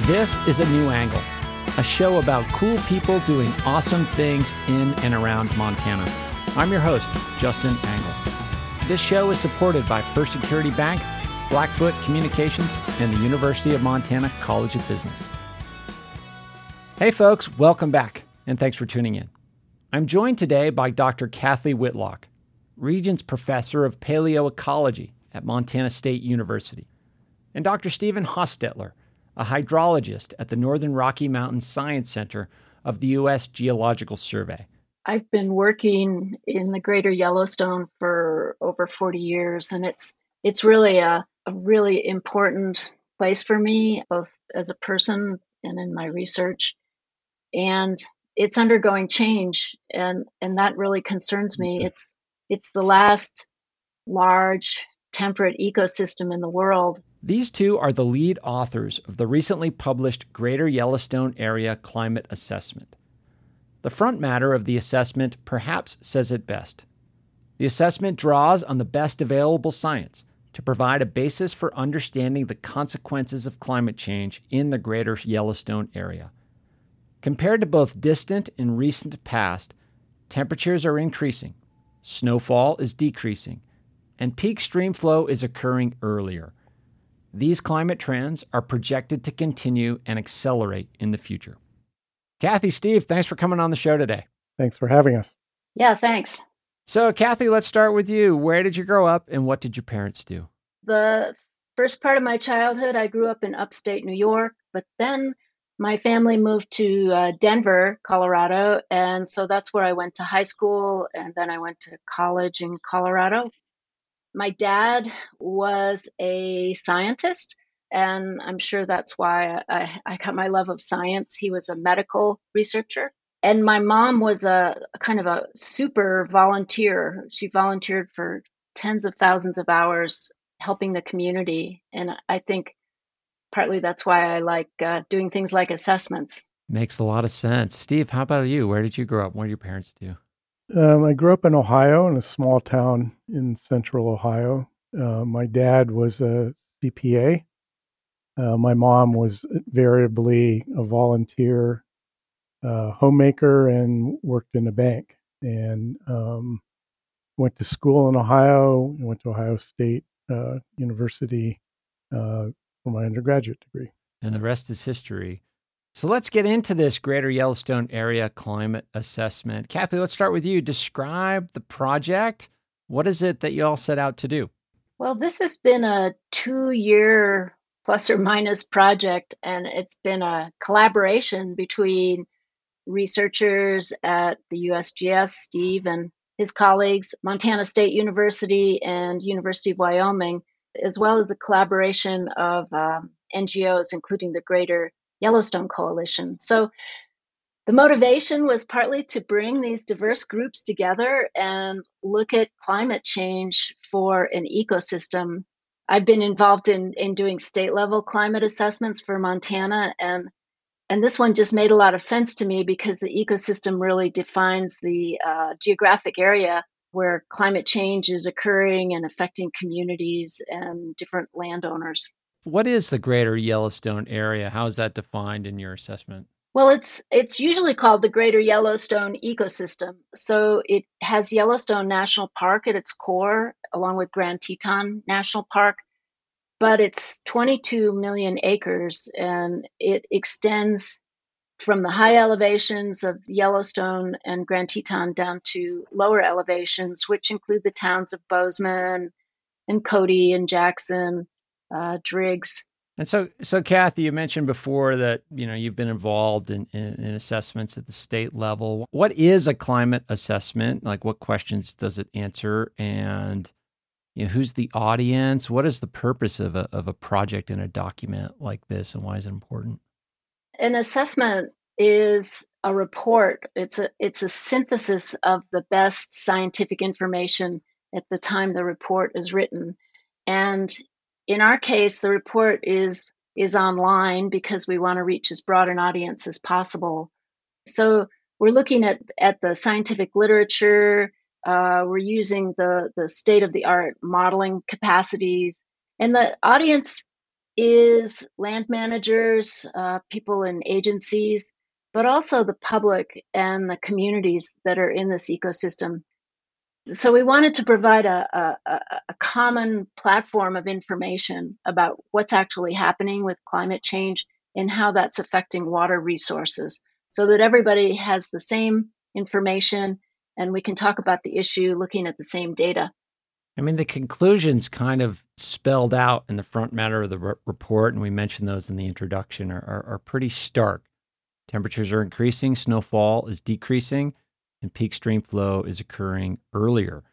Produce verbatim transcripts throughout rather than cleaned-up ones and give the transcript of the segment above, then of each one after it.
This is A New Angle, a show about cool people doing awesome things in and around Montana. I'm your host, Justin Angle. This show is supported by First Security Bank, Blackfoot Communications, and the University of Montana College of Business. Hey folks, welcome back, and thanks for tuning in. I'm joined today by Doctor Kathy Whitlock, Regents Professor of Paleoecology at Montana State University, and Doctor Stephen Hostetler, a hydrologist at the Northern Rocky Mountain Science Center of the U S Geological Survey. I've been working in the Greater Yellowstone for over forty years, and it's it's really a, a really important place for me, both as a person and in my research. And it's undergoing change, and, and that really concerns me. It's it's the last large temperate ecosystem in the world. These two are the lead authors of the recently published Greater Yellowstone Area Climate Assessment. The front matter of the assessment perhaps says it best. The assessment draws on the best available science to provide a basis for understanding the consequences of climate change in the Greater Yellowstone area. Compared to both distant and recent past, temperatures are increasing, snowfall is decreasing, and peak stream flow is occurring earlier. These climate trends are projected to continue and accelerate in the future. Kathy, Steve, thanks for coming on the show today. Thanks for having us. Yeah, thanks. So, Kathy, let's start with you. Where did you grow up and what did your parents do? The first part of my childhood, I grew up in upstate New York, but then my family moved to uh, Denver, Colorado, and so that's where I went to high school, and then I went to college in Colorado. My dad was a scientist, and I'm sure that's why I, I got my love of science. He was a medical researcher. And my mom was a, a kind of a super volunteer. She volunteered for tens of thousands of hours helping the community. And I think partly that's why I like uh, doing things like assessments. Makes a lot of sense. Steve, how about you? Where did you grow up? What did your parents do? Um, I grew up in Ohio, in a small town in central Ohio. Uh, my dad was a C P A. Uh, my mom was variably a volunteer uh, homemaker and worked in a bank. And um, went to school in Ohio. Went to Ohio State uh, University uh, for my undergraduate degree. And the rest is history. So let's get into this Greater Yellowstone Area Climate Assessment. Kathy, let's start with you. Describe the project. What is it that you all set out to do? Well, this has been a two-year plus or minus project, and it's been a collaboration between researchers at the U S G S, Steve and his colleagues, Montana State University and University of Wyoming, as well as a collaboration of um, N G Os, including the Greater Yellowstone Coalition. So the motivation was partly to bring these diverse groups together and look at climate change for an ecosystem. I've been involved in, in doing state level climate assessments for Montana, and and this one just made a lot of sense to me because the ecosystem really defines the uh, geographic area where climate change is occurring and affecting communities and different landowners. What is the Greater Yellowstone Area? How is that defined in your assessment? Well, it's it's usually called the Greater Yellowstone Ecosystem. So it has Yellowstone National Park at its core, along with Grand Teton National Park, but it's twenty-two million acres, and it extends from the high elevations of Yellowstone and Grand Teton down to lower elevations, which include the towns of Bozeman and Cody and Jackson, uh, Driggs. And so, so Kathy, you mentioned before that, you know, you've been involved in, in, in assessments at the state level. What is a climate assessment? Like, what questions does it answer? And, you know, who's the audience? What is the purpose of a, of a project in a document like this, and why is it important? An assessment is a report. It's a, it's a synthesis of the best scientific information at the time the report is written. And in our case, the report is is online because we want to reach as broad an audience as possible. So we're looking at, at the scientific literature. Uh, we're using the, the state-of-the-art modeling capacities. And the audience is land managers, uh, people in agencies, but also the public and the communities that are in this ecosystem. So we wanted to provide a, a, a common platform of information about what's actually happening with climate change and how that's affecting water resources, so that everybody has the same information and we can talk about the issue looking at the same data. I mean, the conclusions kind of spelled out in the front matter of the r- report, and we mentioned those in the introduction, are, are, are pretty stark. Temperatures are increasing, snowfall is decreasing, and peak stream flow is occurring earlier.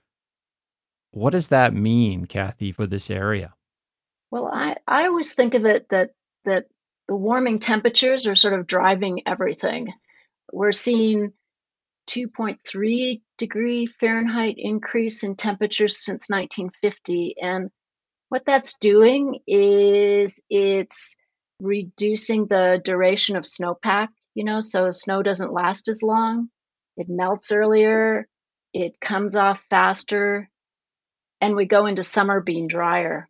What does that mean, Kathy, for this area? Well, I, I always think of it that that the warming temperatures are sort of driving everything. We're seeing two point three degree Fahrenheit increase in temperatures since nineteen fifty. And what that's doing is it's reducing the duration of snowpack, you know, so snow doesn't last as long. It melts earlier, it comes off faster, and we go into summer being drier.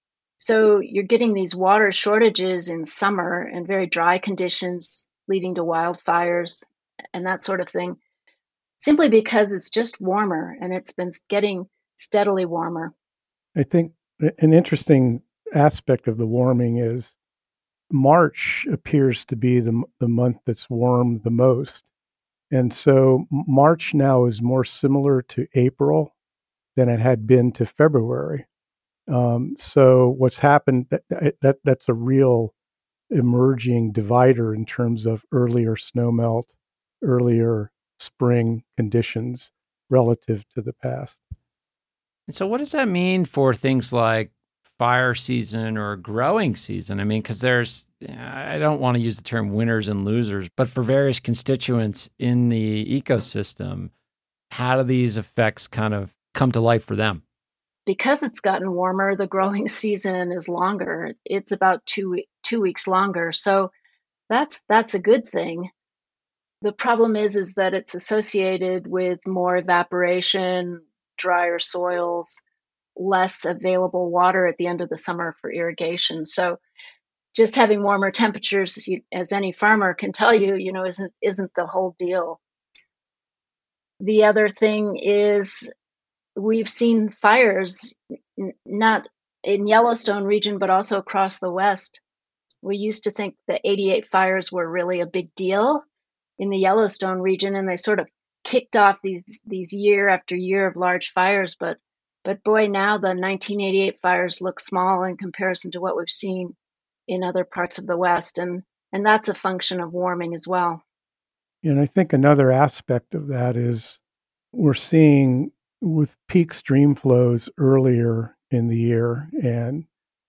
So you're getting these water shortages in summer and very dry conditions leading to wildfires and that sort of thing, simply because it's just warmer and it's been getting steadily warmer. I think an interesting aspect of the warming is March appears to be the, the month that's warm the most. And so March now is more similar to April than it had been to February. Um, so what's happened, that, that that's a real emerging divider in terms of earlier snowmelt, earlier spring conditions relative to the past. And so what does that mean for things like fire season or growing season? I mean, because there's, I don't want to use the term winners and losers, but for various constituents in the ecosystem, how do these effects kind of come to life for them? Because it's gotten warmer, the growing season is longer. It's about two two weeks longer. So that's that's a good thing. The problem is is that it's associated with more evaporation, drier soils, less available water at the end of the summer for irrigation. So just having warmer temperatures, you, as any farmer can tell you, you know, isn't isn't the whole deal. The other thing is we've seen fires, n- not in Yellowstone region, but also across the West. We used to think the eighty-eight fires were really a big deal in the Yellowstone region, and they sort of kicked off these these year after year of large fires. But but boy, now the nineteen eighty-eight fires look small in comparison to what we've seen in other parts of the West, and and that's a function of warming as well. And I think another aspect of that is we're seeing with peak stream flows earlier in the year and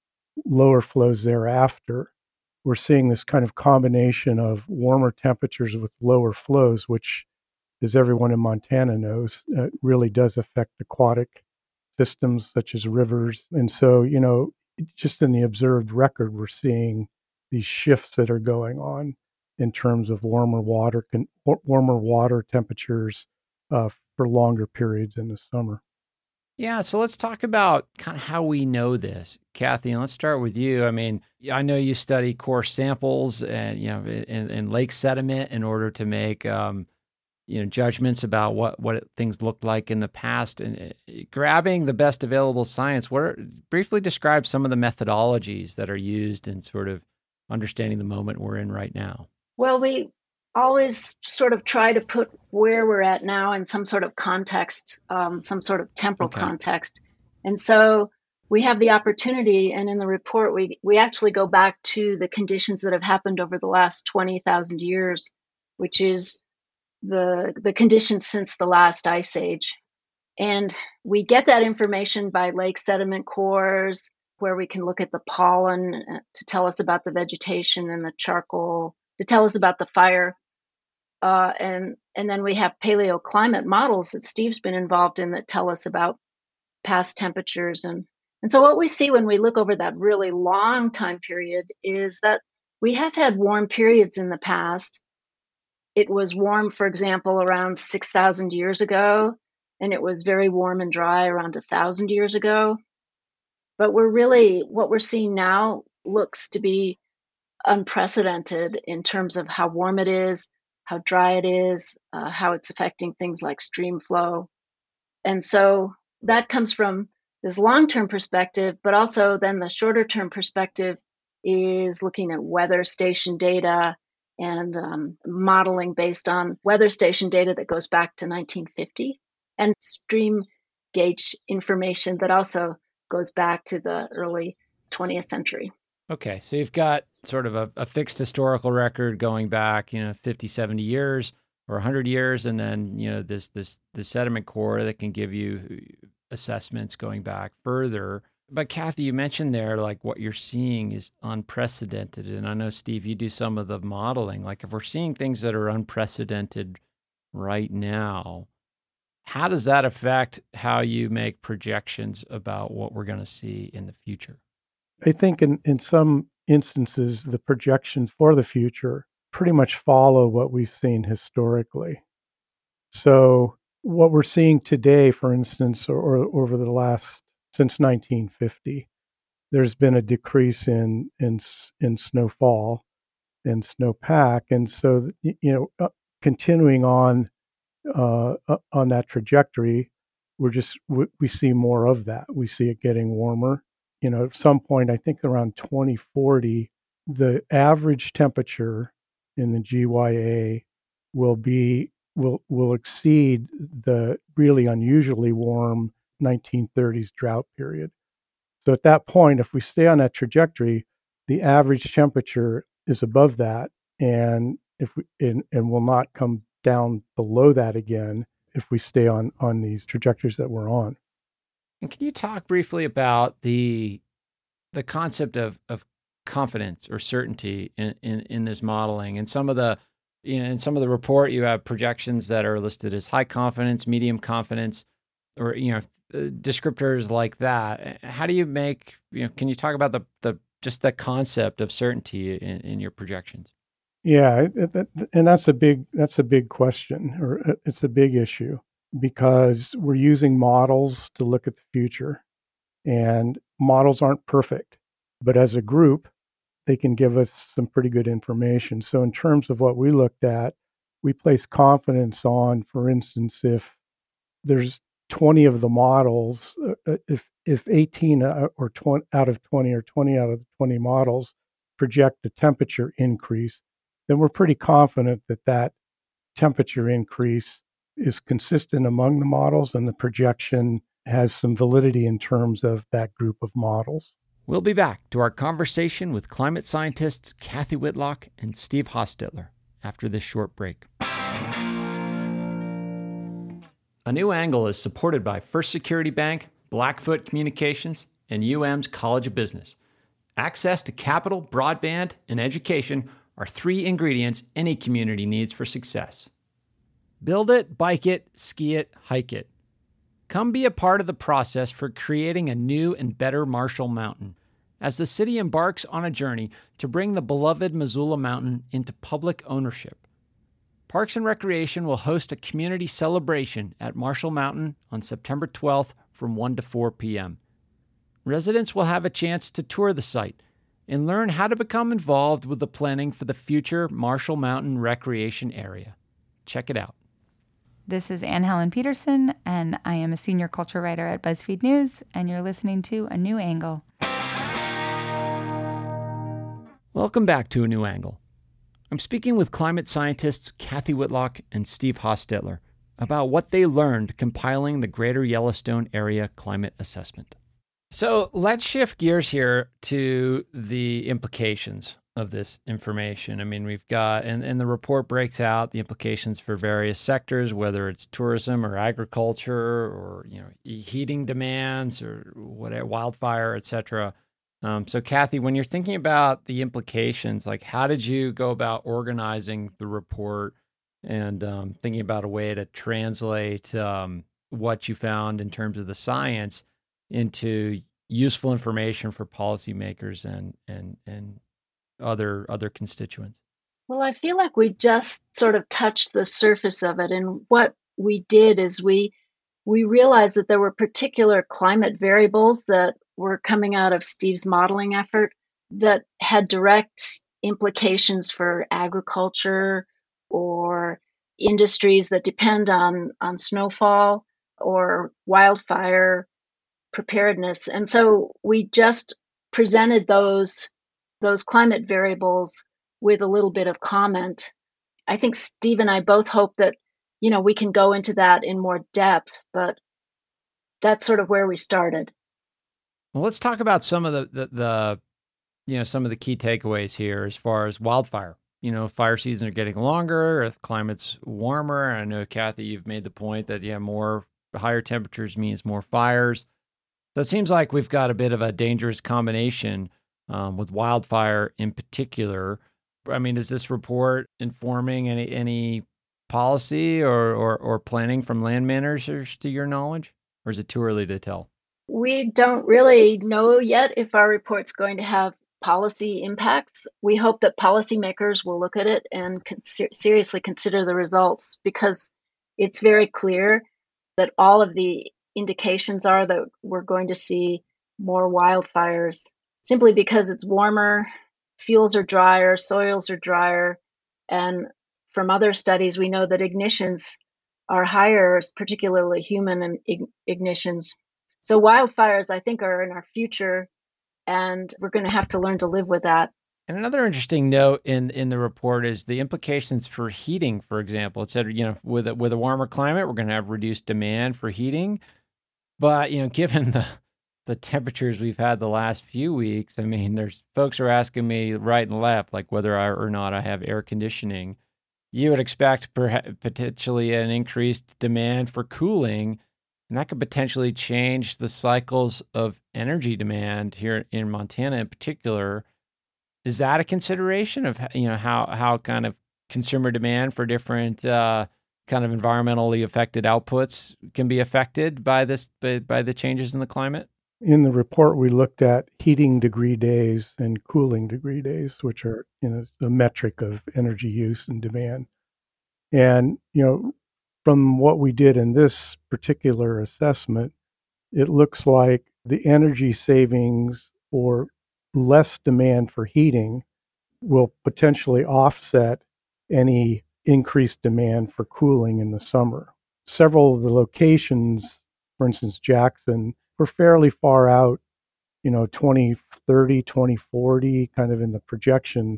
lower flows thereafter, we're seeing this kind of combination of warmer temperatures with lower flows, which, as everyone in Montana knows, uh, really does affect aquatic systems such as rivers. And so, you know, just in the observed record, we're seeing these shifts that are going on in terms of warmer water, con- warmer water temperatures uh, for longer periods in the summer. Yeah, so let's talk about kind of how we know this, Kathy. And let's start with you. I mean, I know you study core samples and you know and, and lake sediment in order to make um, you know judgments about what what things looked like in the past. And uh, grabbing the best available science, what are, briefly describe some of the methodologies that are used in sort of understanding the moment we're in right now. Well, we always sort of try to put where we're at now in some sort of context, um, some sort of temporal Okay. context. And so we have the opportunity, and in the report, we, we actually go back to the conditions that have happened over the last twenty thousand years, which is the, the conditions since the last ice age. And we get that information by lake sediment cores, where we can look at the pollen to tell us about the vegetation and the charcoal to tell us about the fire. Uh, and and then we have paleoclimate models that Steve's been involved in that tell us about past temperatures. And, and so what we see when we look over that really long time period is that we have had warm periods in the past. It was warm, for example, around six thousand years ago, and it was very warm and dry around one thousand years ago. But we're really, what we're seeing now looks to be unprecedented in terms of how warm it is, how dry it is, uh, how it's affecting things like stream flow. And so that comes from this long-term perspective, but also then the shorter-term perspective is looking at weather station data and um, modeling based on weather station data that goes back to nineteen fifty, and stream gauge information that also goes back to the early twentieth century. Okay, so you've got sort of a, a fixed historical record going back, you know, fifty, seventy years or one hundred years, and then, you know, this this the sediment core that can give you assessments going back further. But Kathy, you mentioned there, like, what you're seeing is unprecedented. And I know, Steve, you do some of the modeling. Like, if we're seeing things that are unprecedented right now, how does that affect how you make projections about what we're going to see in the future? I think in, in some instances, the projections for the future pretty much follow what we've seen historically. So what we're seeing today, for instance, or, or over the last, since nineteen fifty, there's been a decrease in in in snowfall and snowpack, and so you know, uh, continuing on uh, on that trajectory, we're just we, we see more of that. We see it getting warmer. You know, at some point, I think around twenty forty, the average temperature in the G Y A will be will will exceed the really unusually warm nineteen thirties drought period. So at that point, if we stay on that trajectory, the average temperature is above that, and if we and, and will not come down below that again if we stay on on these trajectories that we're on. And can you talk briefly about the the concept of of confidence or certainty in, in, in this modeling? And some of the you know in some of the report, you have projections that are listed as high confidence, medium confidence, or you know descriptors like that. How do you make you know? Can you talk about the the just the concept of certainty in, in your projections? Yeah, it, it, and that's a big that's a big question, or it's a big issue, because we're using models to look at the future, and models aren't perfect, but as a group, they can give us some pretty good information. So in terms of what we looked at, we place confidence on, for instance, if there's twenty of the models, uh, if if eighteen or twenty out of twenty or twenty out of twenty models project a temperature increase, then we're pretty confident that that temperature increase is consistent among the models, and the projection has some validity in terms of that group of models. We'll be back to our conversation with climate scientists Kathy Whitlock and Steve Hostetler after this short break. A New Angle is supported by First Security Bank, Blackfoot Communications, and U M's College of Business. Access to capital, broadband, and education are three ingredients any community needs for success. Build it, bike it, ski it, hike it. Come be a part of the process for creating a new and better Marshall Mountain as the city embarks on a journey to bring the beloved Missoula Mountain into public ownership. Parks and Recreation will host a community celebration at Marshall Mountain on September twelfth from one to four p.m. Residents will have a chance to tour the site and learn how to become involved with the planning for the future Marshall Mountain Recreation Area. Check it out. This is Anne Helen Peterson, and I am a senior culture writer at BuzzFeed News, and you're listening to A New Angle. Welcome back to A New Angle. I'm speaking with climate scientists Kathy Whitlock and Steve Hostetler about what they learned compiling the Greater Yellowstone Area Climate Assessment. So let's shift gears here to the implications of this information. I mean, we've got, and, and the report breaks out the implications for various sectors, whether it's tourism or agriculture or, you know, heating demands or whatever, wildfire, et cetera. Um, so Kathy, when you're thinking about the implications, like how did you go about organizing the report and um, thinking about a way to translate um, what you found in terms of the science into useful information for policymakers and and and other other constituents? Well, I feel like we just sort of touched the surface of it, and what we did is we we realized that there were particular climate variables that were coming out of Steve's modeling effort that had direct implications for agriculture or industries that depend on, on snowfall or wildfire preparedness. And so we just presented those those climate variables with a little bit of comment. I think Steve and I both hope that, you know, we can go into that in more depth, but that's sort of where we started. Well, let's talk about some of the, the, the you know, some of the key takeaways here as far as wildfire. You know, fire seasons are getting longer, Earth climate's warmer. I know, Kathy, you've made the point that, yeah, more higher temperatures means more fires. So it seems like we've got a bit of a dangerous combination um, with wildfire in particular. I mean, is this report informing any any policy or, or, or planning from land managers to your knowledge? Or is it too early to tell? We don't really know yet if our report's going to have policy impacts. We hope that policymakers will look at it and con- seriously consider the results, because it's very clear that all of the indications are that we're going to see more wildfires simply because it's warmer, fuels are drier, soils are drier, and from other studies we know that ignitions are higher, particularly human ignitions. So wildfires, I think, are in our future, and we're going to have to learn to live with that. And another interesting note in, in the report is the implications for heating, for example. It said, you know, with a, with a warmer climate, we're going to have reduced demand for heating. But, you know, given the the temperatures we've had the last few weeks, I mean, there's folks are asking me right and left, like whether I or not I have air conditioning. You would expect perhaps potentially an increased demand for cooling, and that could potentially change the cycles of energy demand here in Montana in particular. Is that a consideration of, you know, how, how kind of consumer demand for different uh, kind of environmentally affected outputs can be affected by this, by, by the changes in the climate? In the report, we looked at heating degree days and cooling degree days, which are, you know, the metric of energy use and demand. And, you know, from what we did in this particular assessment, it looks like the energy savings or less demand for heating will potentially offset any increased demand for cooling in the summer. Several of the locations, for instance, Jackson, were fairly far out, you know, twenty thirty, twenty forty, kind of in the projection,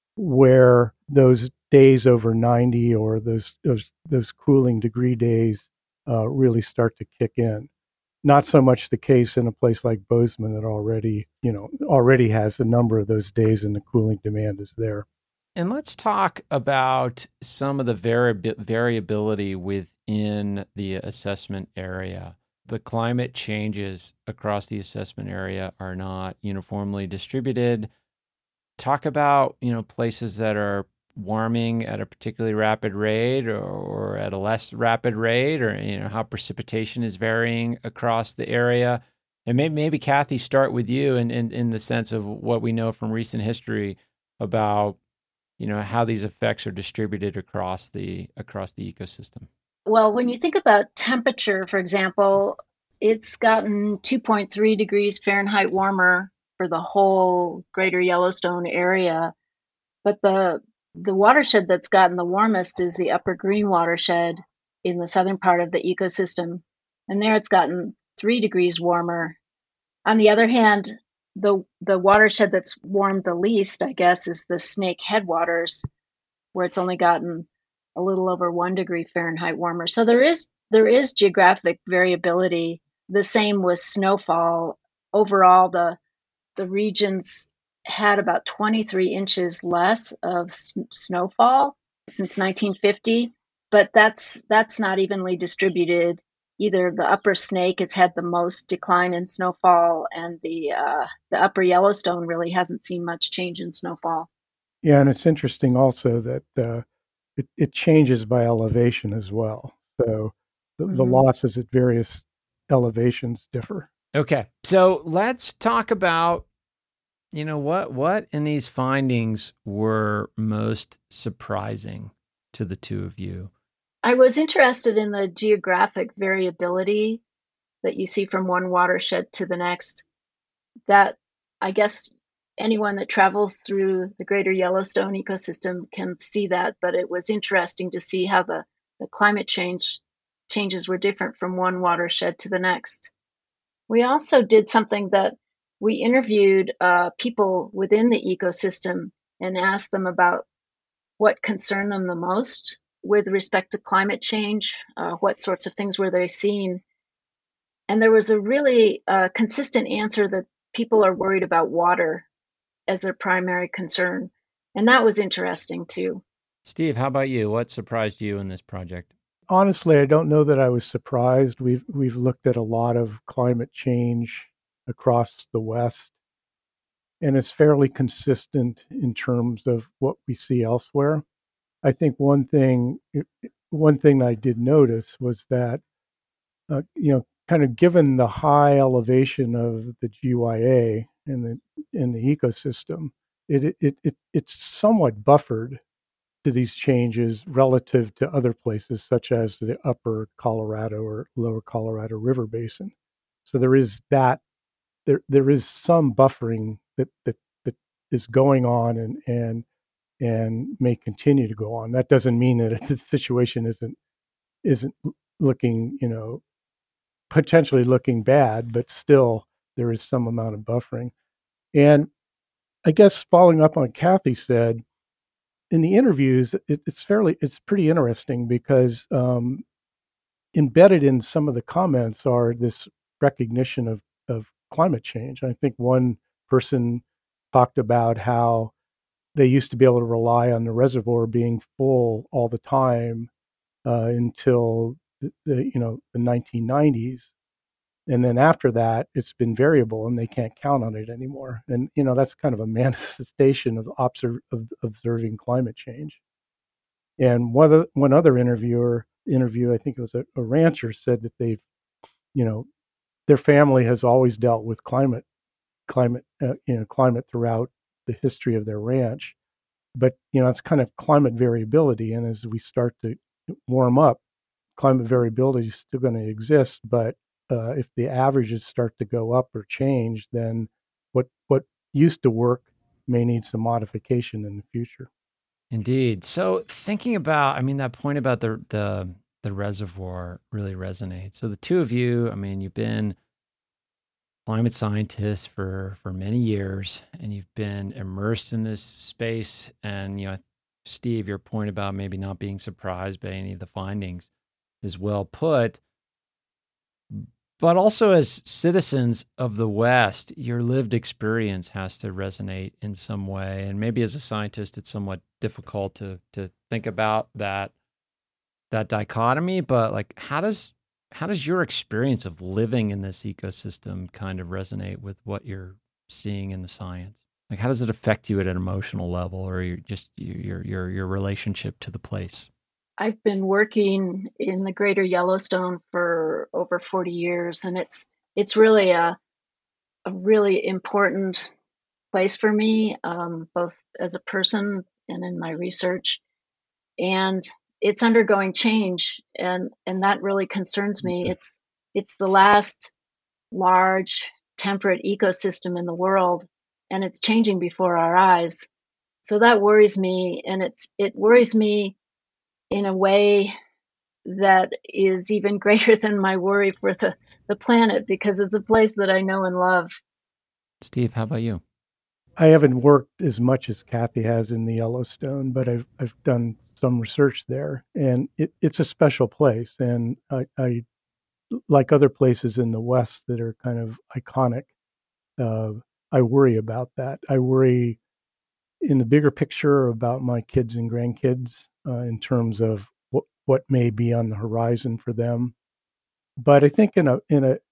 where those days over ninety or those those those cooling degree days uh, really start to kick in. Not so much the case in a place like Bozeman that already, you know, already has a number of those days and the cooling demand is there. And let's talk about some of the vari- variability within the assessment area. The climate changes across the assessment area are not uniformly distributed. Talk about, you know, places that are warming at a particularly rapid rate or, or at a less rapid rate, or, you know, how precipitation is varying across the area. And maybe, maybe Kathy, start with you in, in, in the sense of what we know from recent history about, you know, how these effects are distributed across the across the ecosystem. Well, when you think about temperature, for example, it's gotten two point three degrees Fahrenheit warmer for the whole greater Yellowstone area. But the the watershed that's gotten the warmest is the Upper Green watershed in the southern part of the ecosystem. And there it's gotten three degrees warmer. On the other hand, the the watershed that's warmed the least, I guess, is the Snake Headwaters, where it's only gotten a little over one degree Fahrenheit warmer. So there is there is geographic variability. The same with snowfall. Overall, the the regions had about twenty-three inches less of s- snowfall since nineteen fifty, but that's that's not evenly distributed. Either the Upper Snake has had the most decline in snowfall, and the uh, the Upper Yellowstone really hasn't seen much change in snowfall. Yeah, and it's interesting also that uh, it, it changes by elevation as well. So the, the Mm-hmm. losses at various elevations differ. Okay, so let's talk about, you know, what what in these findings were most surprising to the two of you? I was interested in the geographic variability that you see from one watershed to the next. That, I guess, anyone that travels through the greater Yellowstone ecosystem can see that, but it was interesting to see how the, the climate change changes were different from one watershed to the next. We also did something that we interviewed uh, people within the ecosystem and asked them about what concerned them the most with respect to climate change, uh, what sorts of things were they seeing. And there was a really uh, consistent answer that people are worried about water as their primary concern. And that was interesting too. Steve, how about you? What surprised you in this project? Honestly, I don't know that I was surprised. We've we've looked at a lot of climate change across the West, and it's fairly consistent in terms of what we see elsewhere. I think one thing one thing that I did notice was that uh, you know, kind of given the high elevation of the G Y A in the in the ecosystem, it it it it's somewhat buffered to these changes relative to other places such as the upper Colorado or lower Colorado River basin. So there is that there there is some buffering that that that is going on and and and may continue to go on. That doesn't mean that the situation isn't isn't looking, you know, potentially looking bad, but still there is some amount of buffering. And I guess following up on what Kathy said, in the interviews, it, it's fairly, it's pretty interesting because um, embedded in some of the comments are this recognition of, of climate change. I think one person talked about how they used to be able to rely on the reservoir being full all the time uh, until the, the you know the nineteen nineties, and then after that it's been variable and they can't count on it anymore. And you know that's kind of a manifestation of, observe, of observing climate change. And one other, one other interviewer interview, I think it was a, a rancher, said that they've, you know, their family has always dealt with climate, climate, uh, you know, climate throughout the history of their ranch. But you know, it's kind of climate variability, and as we start to warm up, climate variability is still going to exist. But uh, if the averages start to go up or change, then what what used to work may need some modification in the future. Indeed. So thinking about, I mean, that point about the the the reservoir really resonates. So the two of you, I mean, you've been climate scientists for for many years, and you've been immersed in this space. And you know, Steve, your point about maybe not being surprised by any of the findings is well put. But also, as citizens of the West, your lived experience has to resonate in some way. And maybe as a scientist, it's somewhat difficult to to think about that that dichotomy. But like, how does how does your experience of living in this ecosystem kind of resonate with what you're seeing in the science? Like, how does it affect you at an emotional level, or your just your your your relationship to the place? I've been working in the greater Yellowstone for over forty years, and it's it's really a, a really important place for me, um, both as a person and in my research. And it's undergoing change, and, and that really concerns me. It's it's the last large temperate ecosystem in the world, and it's changing before our eyes. So that worries me, and it's it worries me in a way that is even greater than my worry for the, the planet, because it's a place that I know and love. Steve, how about you? I haven't worked as much as Kathy has in the Yellowstone, but I've I've done some research there, and it, it's a special place. And I, I, like other places in the West that are kind of iconic, uh, I worry about that. I worry in the bigger picture about my kids and grandkids uh, in terms of what what may be on the horizon for them. But I think in a in a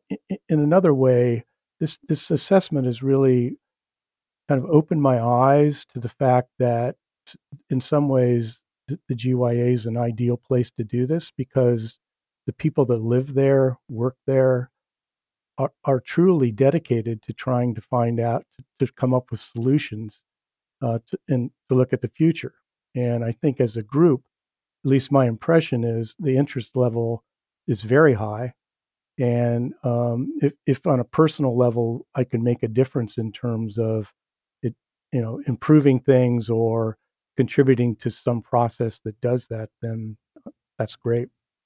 in another way, this this assessment has really kind of opened my eyes to the fact that in some ways the G Y A is an ideal place to do this, because the people that live there, work there, are, are truly dedicated to trying to find out, to, to come up with solutions uh, to, and to look at the future. And I think as a group, at least my impression is the interest level is very high. And um, if, if on a personal level, I can make a difference in terms of you know, improving things or contributing to some process that does that, then that's great.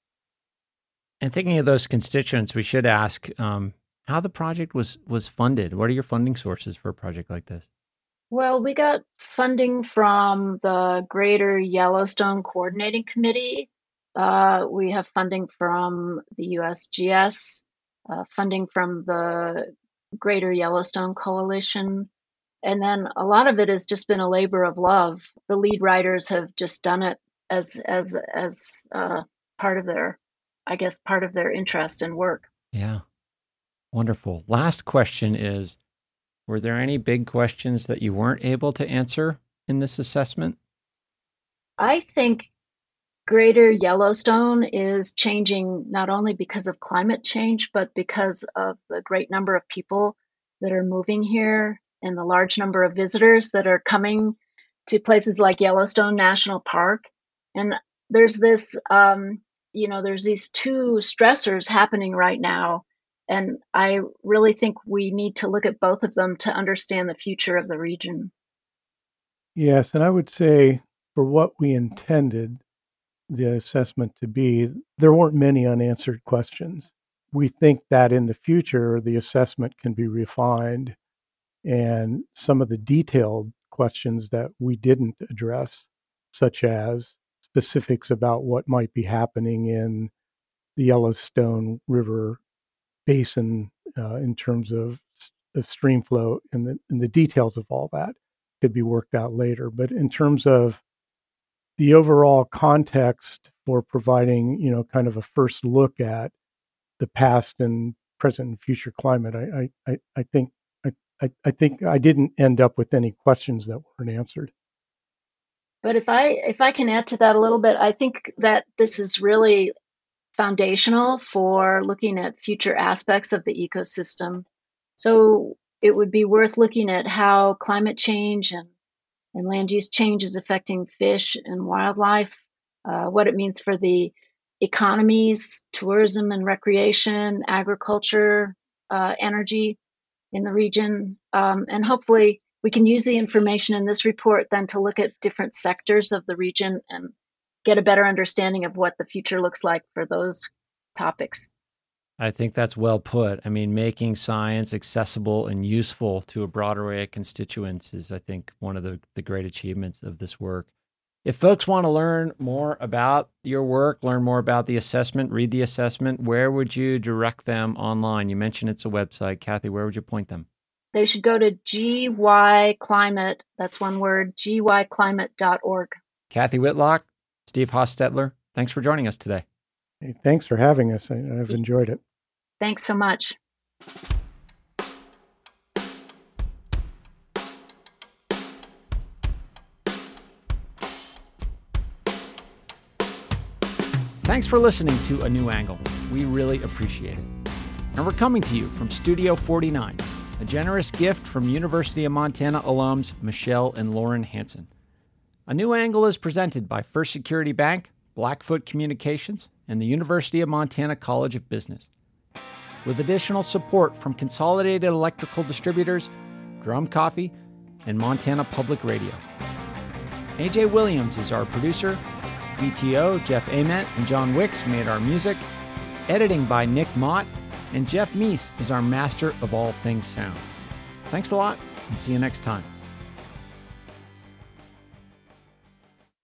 And thinking of those constituents, we should ask um, how the project was was funded. What are your funding sources for a project like this? Well, we got funding from the Greater Yellowstone Coordinating Committee. Uh, we have funding from the U S G S, uh, funding from the Greater Yellowstone Coalition. And then a lot of it has just been a labor of love. The lead writers have just done it as as as uh, part of their, I guess, part of their interest and work. Yeah. Wonderful. Last question is, were there any big questions that you weren't able to answer in this assessment? I think Greater Yellowstone is changing not only because of climate change, but because of the great number of people that are moving here and the large number of visitors that are coming to places like Yellowstone National Park. And there's this, um, you know, there's these two stressors happening right now. And I really think we need to look at both of them to understand the future of the region. Yes, and I would say for what we intended the assessment to be, there weren't many unanswered questions. We think that in the future, the assessment can be refined, and some of the detailed questions that we didn't address, such as specifics about what might be happening in the Yellowstone River basin uh, in terms of, of stream flow, and the, and the details of all that could be worked out later. But in terms of the overall context for providing, you know, kind of a first look at the past and present and future climate, I, I, I think I, I think I didn't end up with any questions that weren't answered. But if I if I can add to that a little bit, I think that this is really foundational for looking at future aspects of the ecosystem. So it would be worth looking at how climate change and, and land use change is affecting fish and wildlife, uh, what it means for the economies, tourism and recreation, agriculture, uh, energy in the region. Um, and hopefully we can use the information in this report then to look at different sectors of the region and get a better understanding of what the future looks like for those topics. I think that's well put. I mean, making science accessible and useful to a broad array of constituents is, I think, one of the, the great achievements of this work. If folks want to learn more about your work, learn more about the assessment, read the assessment, where would you direct them online? You mentioned it's a website. Kathy, where would you point them? They should go to G Y Climate, that's one word, G Y climate dot org. Kathy Whitlock, Steve Hostetler, thanks for joining us today. Hey, thanks for having us. I, I've enjoyed it. Thanks so much. Thanks for listening to A New Angle. We really appreciate it. And we're coming to you from Studio forty-nine, a generous gift from University of Montana alums Michelle and Lauren Hansen. A New Angle is presented by First Security Bank, Blackfoot Communications, and the University of Montana College of Business, with additional support from Consolidated Electrical Distributors, Drum Coffee, and Montana Public Radio. A J Williams is our producer. V T O, Jeff Ament, and John Wicks made our music. Editing by Nick Mott, and Jeff Meese is our master of all things sound. Thanks a lot, and see you next time.